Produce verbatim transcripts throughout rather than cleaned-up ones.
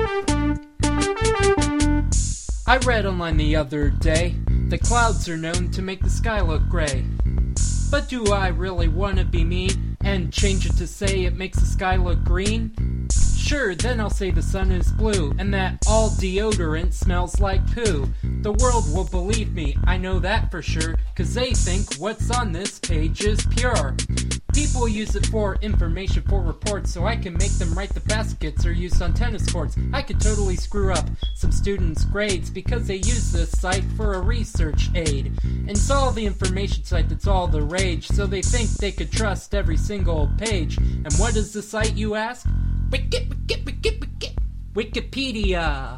I read online the other day that clouds are known to make the sky look gray. But do I really want to be mean and change it to say it makes the sky look green? Sure, then I'll say the sun is blue and that all deodorant smells like poo. The world will believe me, I know that for sure, 'cause they think what's on this page is pure. People use it for information, for reports, so I can make them write the baskets or used on tennis courts. I could totally screw up some students' grades because they use this site for a research aid. And it's all the information site that's all the rage, so they think they could trust every single page. And what is the site, you ask? Wiki, wiki, wiki, wiki. Wikipedia.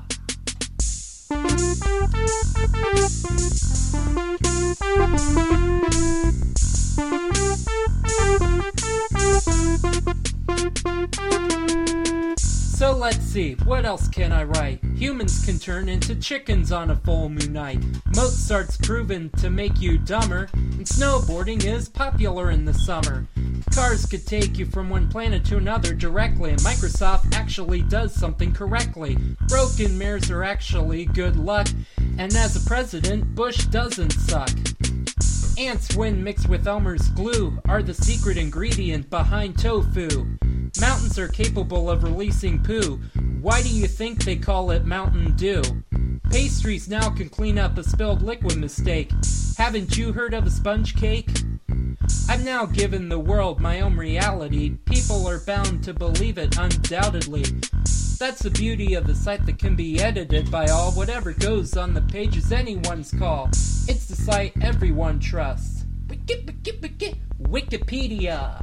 So let's see, what else can I write? Humans can turn into chickens on a full moon night. Mozart's proven to make you dumber, and snowboarding is popular in the summer. Cars could take you from one planet to another directly, and Microsoft actually does something correctly. Broken mirrors are actually good luck, and as a president, Bush doesn't suck. Ants, when mixed with Elmer's glue, are the secret ingredient behind tofu. Mountains are capable of releasing poo. Why do you think they call it Mountain Dew? Pastries now can clean up a spilled liquid mistake. Haven't you heard of a sponge cake? I've now given the world my own reality. People are bound to believe it, undoubtedly. That's the beauty of the site that can be edited by all. Whatever goes on the page is anyone's call. It's the site everyone trusts. Wiki, wiki, wiki, Wikipedia.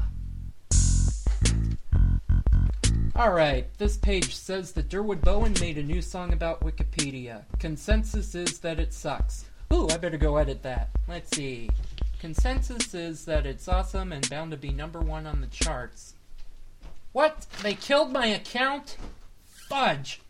Alright, this page says that Durwood Bowen made a new song about Wikipedia. Consensus is that it sucks. Ooh, I better go edit that. Let's see. Consensus is that it's awesome and bound to be number one on the charts. What? They killed my account? Fudge!